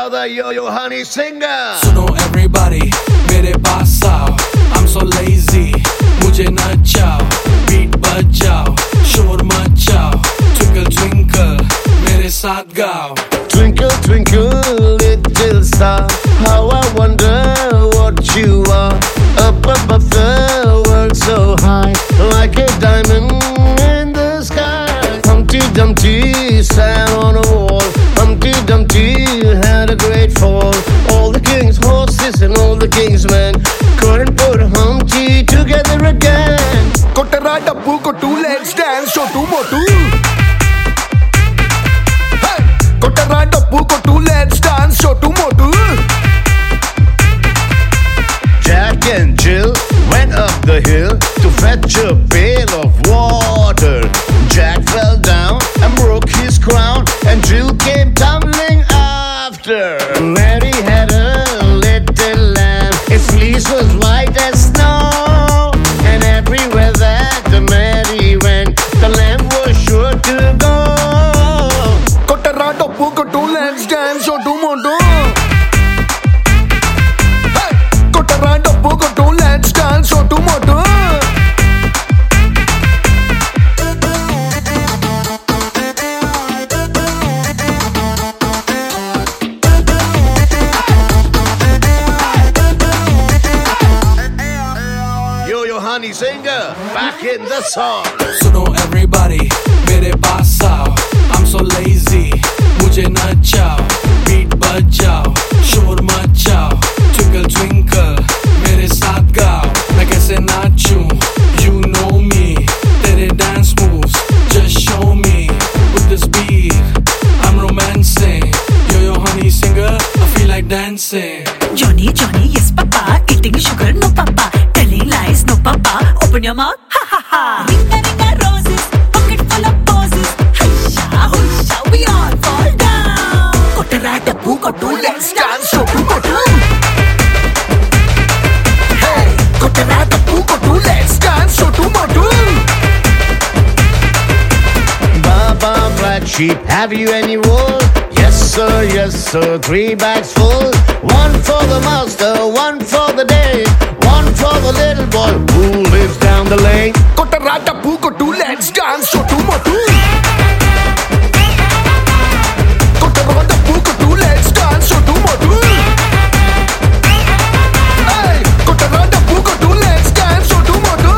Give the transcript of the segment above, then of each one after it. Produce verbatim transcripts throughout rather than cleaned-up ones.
for the Yo-Yo Honey Singer. Suno everybody, मेरे पास आओ. I'm so lazy, मुझे नचाओ. Beat बजाओ, शोर मचाओ. Twinkle twinkle, मेरे साथ गाओ. Twinkle twinkle little star, how I wonder what you are. Up above the world so high, like a diamond in the sky. Humpty Dumpty sat on a wall. Humpty Dumpty had a great fall. All the king's horses and all the king's men couldn't put Humpty together again. Kotara dabbu kotu, let's dance, shotu motu. Hey, Kotara dabbu kotu, let's dance, shotu motu. Jack and Jill went up the hill to fetch a pail of water. Jack fell down and broke his crown, and Jill came tumbling after. Mary had a little lamb, its fleece was white as snow, and everywhere that the Mary went, the lamb was sure to go. Kotara dabbu kotu, let's dance, shotu motu. Hey, Kotara dabbu kotu, let's dance, shotu motu. Yo-Yo Honey Singer, back in the song. Suno everybody, मेरे पास आओ. I'm so lazy, मुझे नचाओ. Beat बजाओ, शोर मचाओ. Twinkle twinkle, मेरे साथ गाओ. मैं कैसे नाचूं, you know me. तेरे dance moves, just show me. With this beat, I'm romancing. Yo-Yo Honey Singer, I feel like dancing. Johnny, Johnny, yes papa. Eating sugar, no papa. Telling lies, no papa. Open your mouth, ha ha ha. Ringa ringa roses, pocket full of poses. Haisha, husha, we all fall down. Kotara dabbu kotu, let's dance, shotu motu. Hey, Kotara dabbu kotu, let's dance, shotu motu. Baba Black Sheep, have you any wool? Yes sir, yes sir, three bags full. One for the master, one for the day, one for the little boy who lives down the lane. Kotara dabbu kotu, let's dance, shotu motu. Kotara dabbu kotu, let's dance, shotu motu. Hey, Kotara dabbu kotu, let's dance, shotu motu.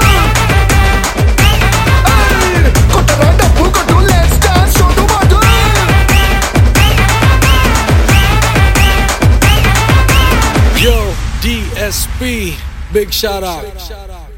Hey, Kotara dabbu kotu, let's dance, shotu motu. Yo, D S P, big shout out.